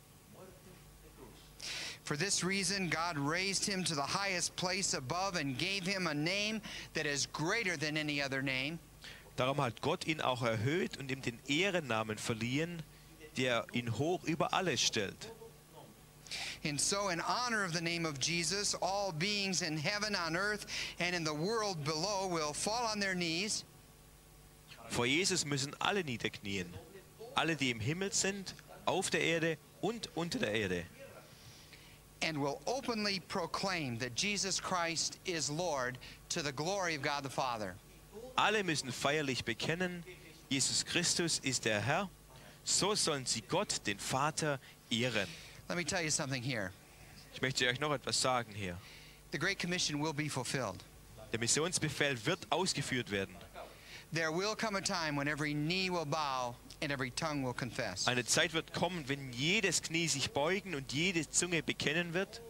For this reason, God raised him to the highest place above and gave him a name that is greater than any other name. Darum hat Gott ihn auch erhöht und ihm den Ehrennamen verliehen, der ihn hoch über alles stellt. And so in honor of the name of Jesus, all beings in heaven, on earth, and in the world below will fall on their knees Vor Jesus müssen alle niederknien, alle, die im Himmel sind, auf der Erde und unter der Erde. and will openly proclaim that Jesus Christ is Lord to the glory of God the Father. Alle müssen feierlich bekennen, Jesus Christus ist der Herr, so sollen sie Gott, den Vater, ehren. Let me tell you something here. Ich möchte euch noch etwas sagen hier. The Great Commission will be fulfilled. Der Missionsbefehl wird ausgeführt werden. There will come a time when every knee will bow and every tongue will confess. Eine Zeit wird kommen, wenn jedes Knie sich beugen und jede Zunge bekennen wird.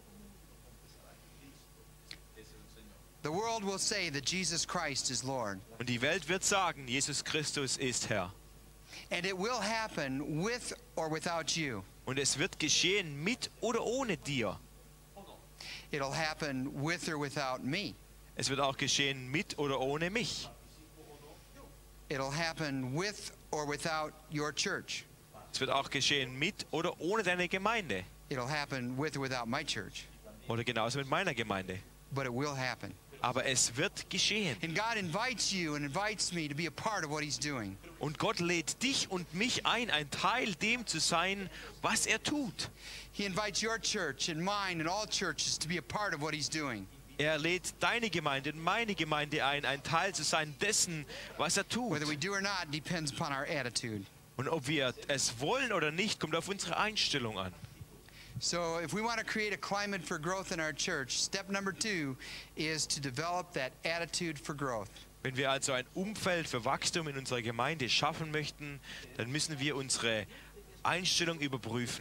The world will say that Jesus Christ is Lord. Und die Welt wird sagen, Jesus Christus ist Herr. And it will happen with or without you. Und es wird geschehen mit oder ohne dir. It'll happen with or without me. Es wird auch geschehen mit oder ohne mich. It'll happen with or without your church. Es wird auch geschehen mit oder ohne deine Gemeinde. It'll happen with or without my church. Oder genauso mit meiner Gemeinde. But it will happen. Aber es wird geschehen. And God invites you and invites me to be a part of what He's doing. Und Gott lädt dich und mich ein, ein Teil dem zu sein, was er tut. He invites your church and mine and all churches to be a part of what He's doing. Er lädt deine Gemeinde und meine Gemeinde ein, ein Teil zu sein dessen, was er tut. Whether we do or not depends upon our attitude. Und ob wir es wollen oder nicht, kommt auf unsere Einstellung an. So if we want to create a climate for growth in our church, step number two is to develop that attitude for growth. Wenn wir also ein Umfeld für Wachstum in unserer Gemeinde schaffen möchten, dann müssen wir unsere Einstellung überprüfen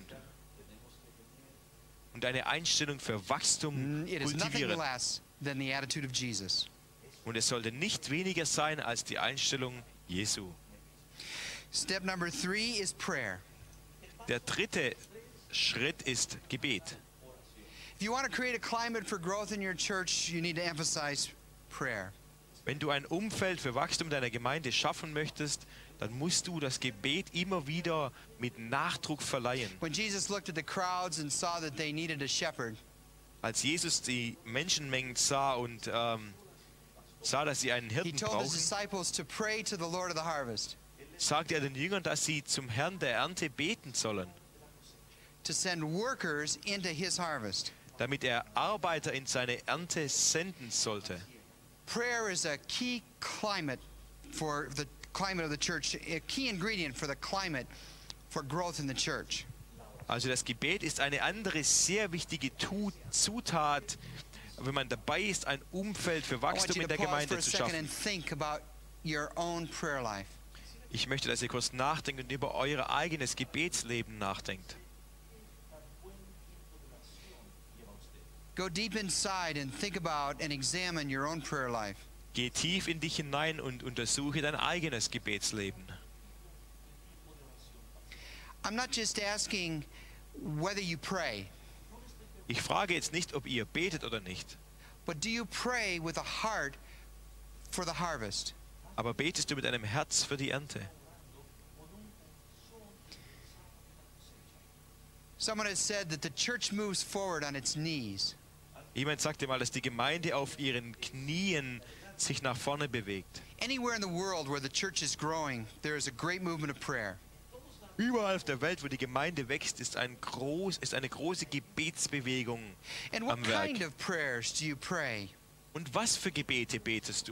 und eine Einstellung für Wachstum It is nothing kultivieren. less than the attitude of Jesus. Und es sollte nicht weniger sein als die Einstellung Jesu. Step number three is prayer. Der dritte Schritt ist Gebet. If you want to create a climate for growth in your church, you need to emphasize prayer. Wenn du ein Umfeld für Wachstum deiner Gemeinde schaffen möchtest, dann musst du das Gebet immer wieder mit Nachdruck verleihen. When Jesus looked at the crowds and saw that they needed a shepherd, Als Jesus die Menschenmengen sah und ähm, sah, dass sie einen he Hirten told his brauchen, disciples to pray to the Lord of the harvest, sagte er den Jüngern, dass sie zum Herrn der Ernte beten sollen, to send workers into his harvest. damit er Arbeiter in seine Ernte senden sollte. Prayer is a key climate for the climate of the church, a key ingredient for the climate for growth in the church. Also das Gebet ist eine andere sehr wichtige Tu- Zutat, wenn man dabei ist, ein Umfeld für I want Wachstum you in to der pause for Gemeinde a zu second schaffen. and think about your own prayer life. Ich möchte, dass ihr kurz nachdenkt und über euer eigenes Gebetsleben nachdenkt. Go deep inside and think about and examine your own prayer life. Geh tief in dich hinein und untersuche dein eigenes Gebetsleben. I'm not just asking whether you pray, Ich frage jetzt nicht, ob ihr betet oder nicht, but do you pray with a heart for the harvest? aber betest du mit einem Herz für die Ernte? Someone has said that the church moves forward on its knees. Jemand sagte mal, dass die Gemeinde auf ihren Knien sich nach vorne bewegt. Anywhere in the world where the church is growing, there is a great movement of prayer. Überall auf der Welt, wo die Gemeinde wächst, ist, ein groß, ist eine große Gebetsbewegung And what am Werk. kind of prayers do you pray? Und was für Gebete betest du?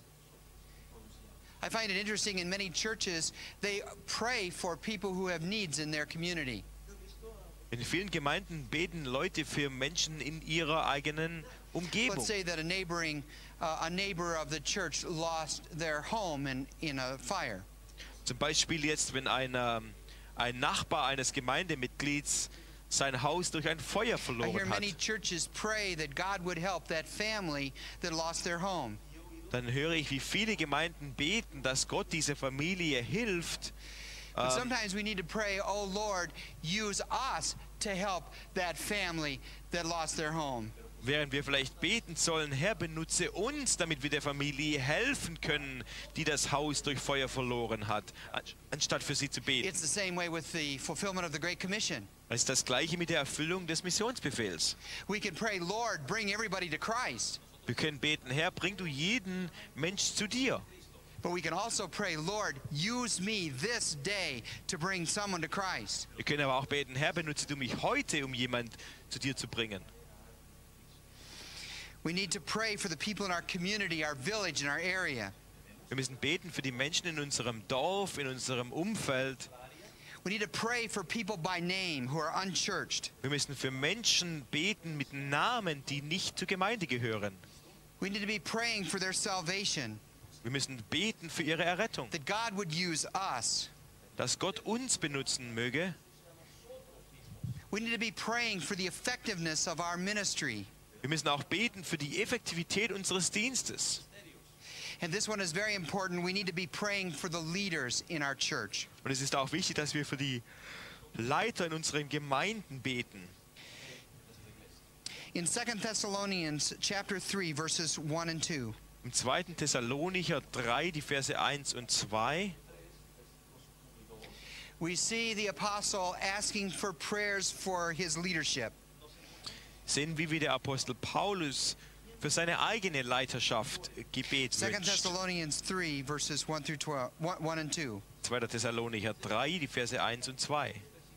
I find it interesting in many churches, they pray for people who have needs in their community. In vielen Gemeinden beten Leute für Menschen in ihrer eigenen Umgebung. Let's say that a neighboring, uh, a neighbor of the church lost their home in, in a fire. Zum Beispiel jetzt, wenn ein, ähm, ein Nachbar eines Gemeindemitglieds sein Haus durch ein Feuer I hear verloren hat, many churches pray that God would help that family that lost their home. dann höre ich, wie viele Gemeinden beten, dass Gott dieser Familie hilft. But Ähm, sometimes we need to pray, oh Lord, use us to help that family that lost their home. während wir vielleicht beten sollen, Herr, benutze uns, damit wir der Familie helfen können, die das Haus durch Feuer verloren hat, an- anstatt für sie zu beten. It's the same way with the fulfillment of the Great Commission. Das ist das Gleiche mit der Erfüllung des Missionsbefehls. We can pray, Lord, bring everybody to Christ. Wir können beten, Herr, bring du jeden Mensch zu dir. But we can also pray, Lord, use me this day to bring someone to Christ. Wir können aber auch beten, Herr, benutze du mich heute, um jemand zu dir zu bringen. We need to pray for the people in our community, our village, and our area. Wir müssen beten für die Menschen in unserem Dorf, in unserem Umfeld. We need to pray for people by name who are unchurched. Wir müssen für Menschen beten mit Namen, die nicht zur Gemeinde gehören. We need to be praying for their salvation, Wir müssen beten für ihre Errettung, that God would use us. dass Gott uns benutzen möge. We need to be praying for the effectiveness of our ministry. Wir müssen auch beten für die Effektivität unseres Dienstes. And this one is very important. We need to be praying for the leaders in our church. Und es ist auch wichtig, dass wir für die Leiter in unseren Gemeinden beten. In Second Thessalonians chapter three, verses one and two, Im zweiten Thessalonicher drei, die Verse eins und zwei, we see the apostle asking for prayers for his leadership. sehen wir, wie der Apostel Paulus für seine eigene Leiterschaft Gebet Second wünscht. Thessalonians three, verses one through twelve, one, one and two. zweiter Thessalonicher drei, die Verse eins und zwei.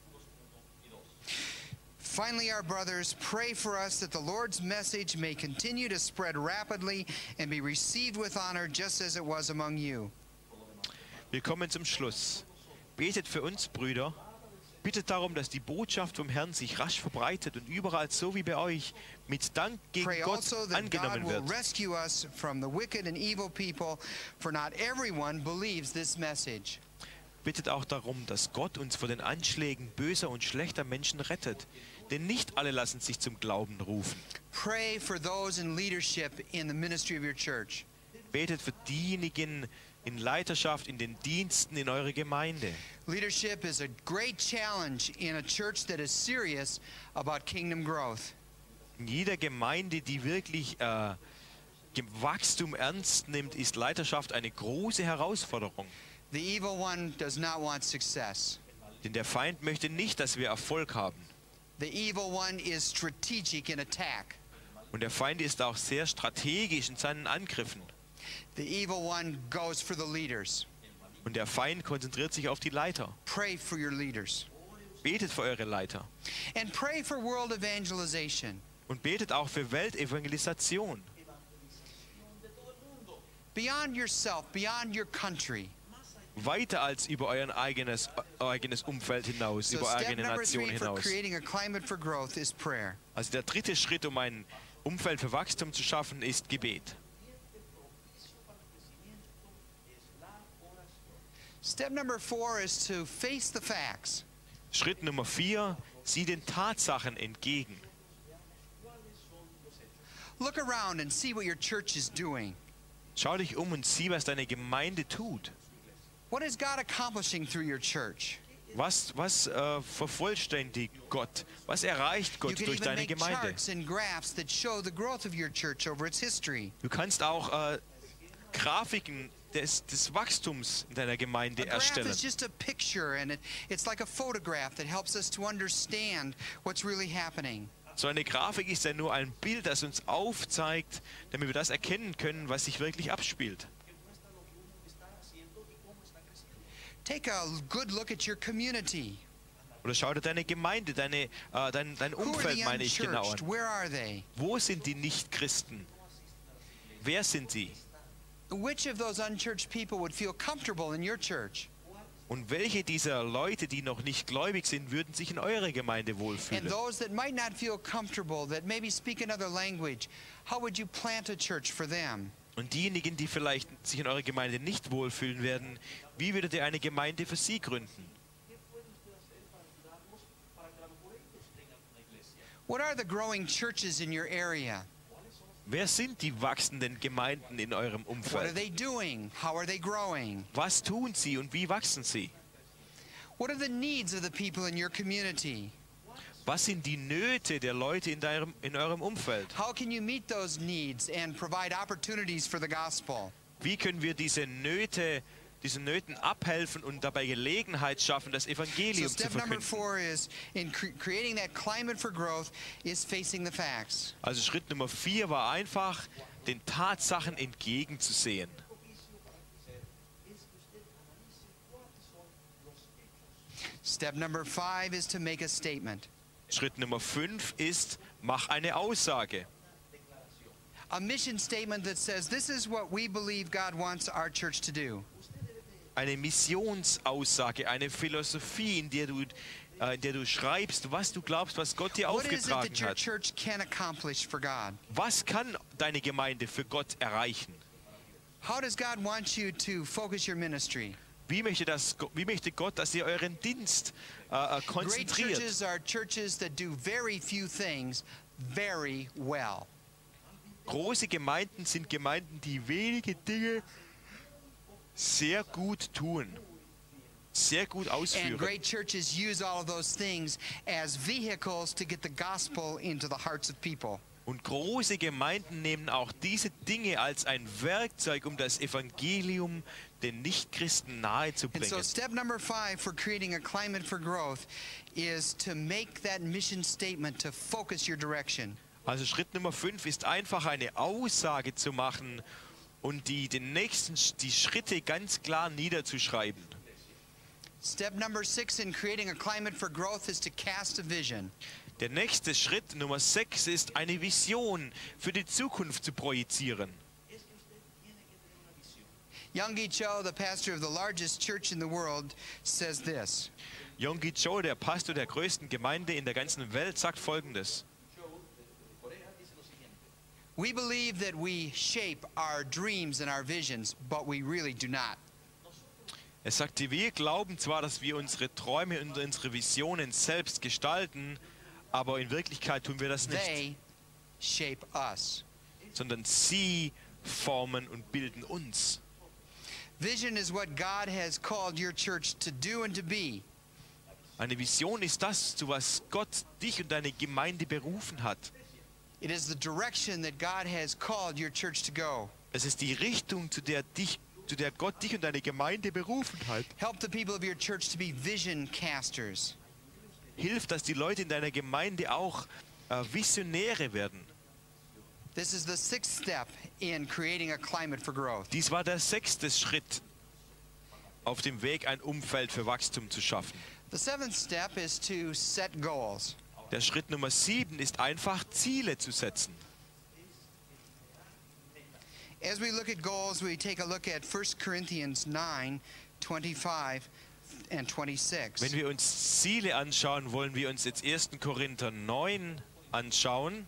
Finally, our brothers, pray for us that the Lord's message may continue to spread rapidly and be received with honor just as it was among you. Wir kommen zum Schluss. Betet für uns, Brüder, Bittet darum, dass die Botschaft vom Herrn sich rasch verbreitet und überall, so wie bei euch, mit Dank gegen Pray Gott also that God angenommen will wird. rescue us from the wicked and evil people, for not everyone believes this message. Bittet auch darum, dass Gott uns vor den Anschlägen böser und schlechter Menschen rettet, denn nicht alle lassen sich zum Glauben rufen. Pray for those in leadership in the ministry of your church. Betet für diejenigen in Leiterschaft, in den Diensten in eurer Gemeinde. Leadership is a great challenge in a church that is serious about kingdom growth. In jeder Gemeinde, die wirklich äh, Wachstum ernst nimmt, ist Leiterschaft eine große Herausforderung. The evil one does not want success. Denn der Feind möchte nicht, dass wir Erfolg haben. The evil one is strategic in attack. Und der Feind ist auch sehr strategisch in seinen Angriffen. The evil one goes for the leaders. Und der Feind konzentriert sich auf die Leiter. Pray for your leaders. Betet für eure Leiter. And pray for world evangelization. Und betet auch für Weltevangelisation. Beyond yourself, beyond your country. Weiter als über euer eigenes, eigenes Umfeld hinaus, So über step eigene number Nation three for hinaus. creating a climate for growth is prayer. Also der dritte Schritt, um ein Umfeld für Wachstum zu schaffen, ist Gebet. Step number four is to face the facts. Schritt Nummer vier, sieh den Tatsachen entgegen. Look around and see what your church is doing. Schau dich um und sieh, was deine Gemeinde tut. What is God accomplishing through your church? Was, was äh, vervollständigt Gott? Was erreicht You Gott can durch even deine make Gemeinde? charts and graphs that show the growth of your church over its history. Du kannst auch äh, Grafiken des, des Wachstums in deiner Gemeinde A graph erstellen. is just a picture, and it, it's like a photograph that helps us to understand what's really happening. So eine Grafik ist ja nur ein Bild, das uns aufzeigt, damit wir das erkennen können, was sich wirklich abspielt. Take a good look at your community. Oder schau dir deine Gemeinde, deine, äh, dein, dein Who are Umfeld, the meine ich genau unchurched? an. Where are they? Wo sind die Nichtchristen? Wer sind sie? Which of those unchurched people would feel comfortable in your church? Und welche dieser Leute, die noch nicht gläubig sind, würden sich in eurer Gemeinde And wohlfühlen? those that might not feel comfortable, that maybe speak another language, how would you plant a church for them? Und diejenigen, die vielleicht sich in eurer Gemeinde nicht wohlfühlen werden, wie würdet ihr eine Gemeinde für sie gründen? What are the growing churches in your area? Wer sind die wachsenden Gemeinden in eurem What are Umfeld? they doing? How are they growing? Was tun sie und wie wachsen sie? What are the needs of the people in your community? Was sind die Nöte der Leute in, deinem, in eurem Umfeld? How can you meet those needs and provide opportunities for the gospel? Wie können wir diese Nöte, diesen Nöten abhelfen und dabei Gelegenheit schaffen, das So Evangelium zu step number verkünden? four is in cre- creating that climate for growth is facing the facts. Also Schritt Nummer vier war einfach, den Tatsachen entgegenzusehen. Step number five is to make a statement. Schritt Nummer fünf ist, mach eine Aussage. A mission statement that says this is what we believe God wants our church to do. Eine Missionsaussage, eine Philosophie, in der du, äh, in der du schreibst, was du glaubst, was Gott dir What is it aufgetragen that your hat. church can accomplish for God? Was kann deine Gemeinde für Gott erreichen? How does God want you to focus your ministry? Wie möchte, das, wie möchte Gott, dass ihr euren Dienst äh, äh, Great konzentriert? churches are churches that do very few things very well. Große Gemeinden sind Gemeinden, die wenige Dinge sehr gut tun, sehr gut And ausführen. great churches use all of those things as vehicles to get the gospel into the hearts of people. Und große Gemeinden nehmen auch diese Dinge als ein Werkzeug, um das Evangelium den Nichtchristen And so nahezubringen. step number five for creating a climate for growth is to make that mission statement to focus your direction. Also Schritt Nummer fünf ist einfach eine Aussage zu machen und die, den nächsten, die Schritte ganz klar niederzuschreiben. Step number six in creating a climate for growth is to cast a vision. Der nächste Schritt, Nummer sechs, ist eine Vision für die Zukunft zu projizieren. Young Cho, the pastor of the largest church in the world, says this. Yonggi Cho, der Pastor der größten Gemeinde in der ganzen Welt, sagt Folgendes. We believe that we shape our dreams and our visions, but we really do not. Er sagte, wir glauben zwar, dass wir unsere Träume und unsere Visionen selbst gestalten, aber in Wirklichkeit tun wir das nicht. They shape us. Sondern sie formen und bilden uns. Vision is what God has called your church to do and to be. Eine Vision ist das, zu was Gott dich und deine Gemeinde berufen hat. It is the direction that God has called your church to go. Es ist die Richtung, zu der, dich, zu der Gott dich und deine Gemeinde berufen hat. Help the people of your church to be vision casters. Hilf, dass die Leute in deiner Gemeinde auch äh, Visionäre werden. This is the sixth step in creating a climate for growth. Dies war der sechste Schritt auf dem Weg, ein Umfeld für Wachstum zu schaffen. The seventh step is to set goals. Der Schritt Nummer sieben ist einfach, Ziele zu setzen. As we look at goals, we take a look at First Corinthians nine, twenty-five and twenty-six. Wenn wir uns Ziele anschauen, wollen wir uns jetzt ersten Korinther neun anschauen.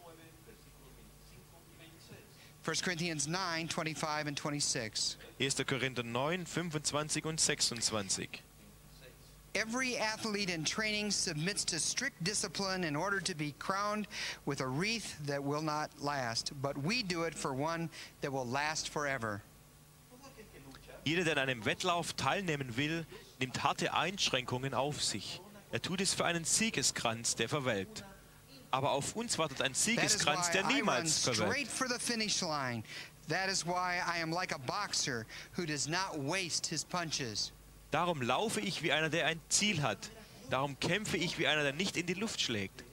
First Corinthians nine, twenty-five and twenty-six. erster Korinther neun, fünfundzwanzig und sechsundzwanzig. Every athlete in training submits to strict discipline in order to be crowned with a wreath that will not last, but we do it for one that will last forever. Jeder, der an einem Wettlauf teilnehmen will, nimmt harte Einschränkungen auf sich. Er tut es für einen Siegeskranz, der verwelkt. Aber auf uns wartet ein That is Siegeskranz, why der I run niemals straight verwelkt. for the finish line. That is why I am like a boxer who does not waste his punches. Darum laufe ich wie einer, der ein Ziel hat. Darum kämpfe ich wie einer, der nicht in die Luft schlägt.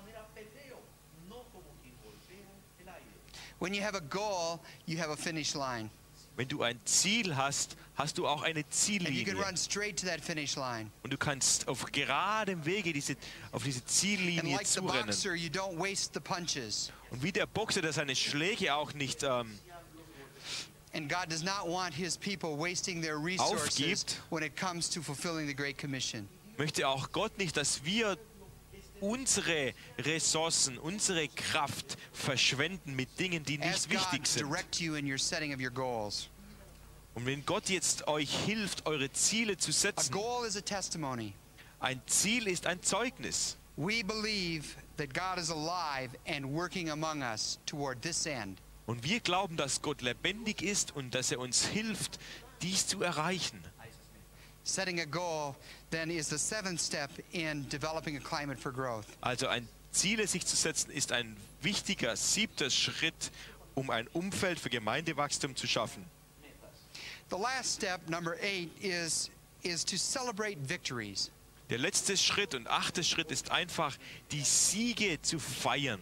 When you have a goal, you have a finish line. Wenn du ein Ziel hast, hast du auch eine And you can Ziellinie. run straight to that finish line. Und du kannst auf geradem Wege diese, auf diese And Ziellinie like the zurennen. boxer, you don't waste the punches. Und wie der Boxer, der seine Schläge auch nicht ähm, And God does not want his people wasting their resources aufgibt, when it comes to fulfilling the Great Commission. möchte auch Gott nicht, dass wir unsere Ressourcen, unsere Kraft verschwenden mit Dingen, die Ask nicht wichtig God to sind. direct you in your setting of your goals. Und wenn Gott jetzt euch hilft, eure Ziele zu A setzen, goal is a testimony. ein Ziel ist ein Zeugnis. We believe that God is alive and working among us toward this end. Und wir glauben, dass Gott lebendig ist und dass er uns hilft, dies zu erreichen. Setting a goal then is the seventh step in developing a climate for growth. Also ein Ziele sich zu setzen, ist ein wichtiger siebter Schritt, um ein Umfeld für Gemeindewachstum zu schaffen. The last step, number eight, is, is to celebrate victories. Der letzte Schritt und achte Schritt ist einfach, die Siege zu feiern.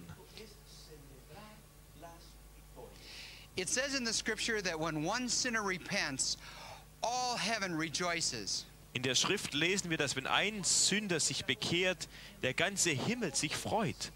It says in the scripture that when one sinner repents, all heaven rejoices. In der Schrift lesen wir, dass wenn ein Sünder sich bekehrt, der ganze Himmel sich freut.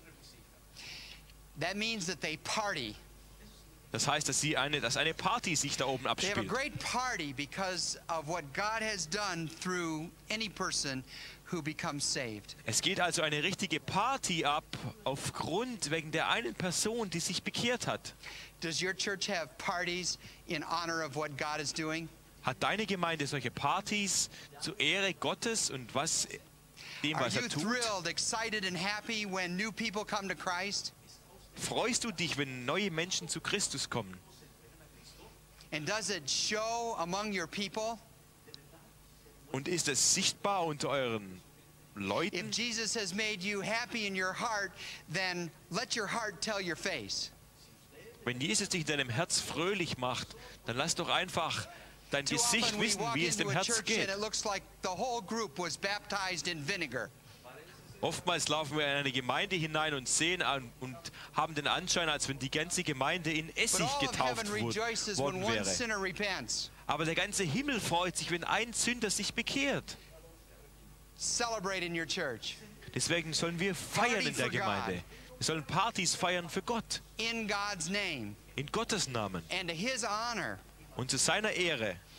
That means that they party. Das heißt, dass, sie eine, dass eine Party sich da oben They have a abspielt. great party because of what God has done through any person who becomes saved. Es geht also eine richtige Party ab, aufgrund wegen der einen Person, die sich bekehrt hat. Does your church have parties in honor of what God is doing? Hat deine Gemeinde solche Partys zur Ehre Gottes und was dem, Are was you er tut? thrilled, excited, and happy when new people come to Christ? Freust du dich, wenn neue Menschen zu Christus kommen? And does it show among your people? Und ist es sichtbar unter euren If Leuten? Jesus has made you happy in your heart, then let your heart tell your face. Wenn Jesus dich in deinem Herz fröhlich macht, dann lass doch einfach dein Too Gesicht often we wissen, walk wie es dem into a Herz church geht. and it looks like the whole group was baptized in vinegar. Oftmals laufen wir in eine Gemeinde hinein und sehen an und haben den Anschein, als wenn die ganze Gemeinde in But Essig all of getauft heaven wo- rejoices when worden one wäre. sinner repents. Aber der ganze Himmel freut sich, wenn ein Sünder sich bekehrt. Celebrate in your church. Deswegen sollen wir feiern Party in der for God. Gemeinde. Wir sollen Partys feiern für Gott, In God's name in Gottes Namen and to his honor. und zu seiner Ehre.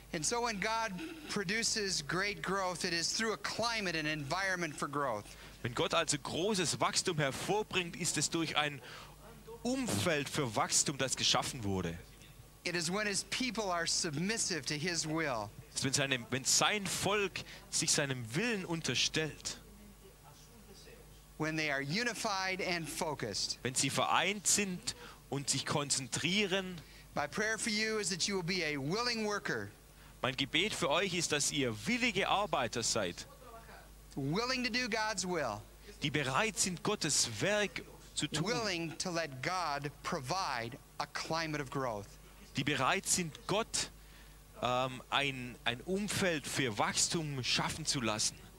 And so when God produces great growth, it is through a climate and environment for growth. Wenn Gott also großes Wachstum hervorbringt, ist es durch ein Umfeld für Wachstum, das geschaffen wurde. It is when his people are submissive to his will. Es ist, wenn, seine, wenn sein Volk sich seinem Willen unterstellt, When they are unified and focused. wenn sie vereint sind und sich konzentrieren. My prayer for you is that you will be a willing worker, Mein Gebet für euch ist, dass ihr willige Arbeiter seid, willing to do God's will, die bereit sind, Gottes Werk zu tun, willing to let God provide a climate of growth. die bereit sind, Gott ähm, ein, ein Umfeld für Wachstum schaffen zu lassen.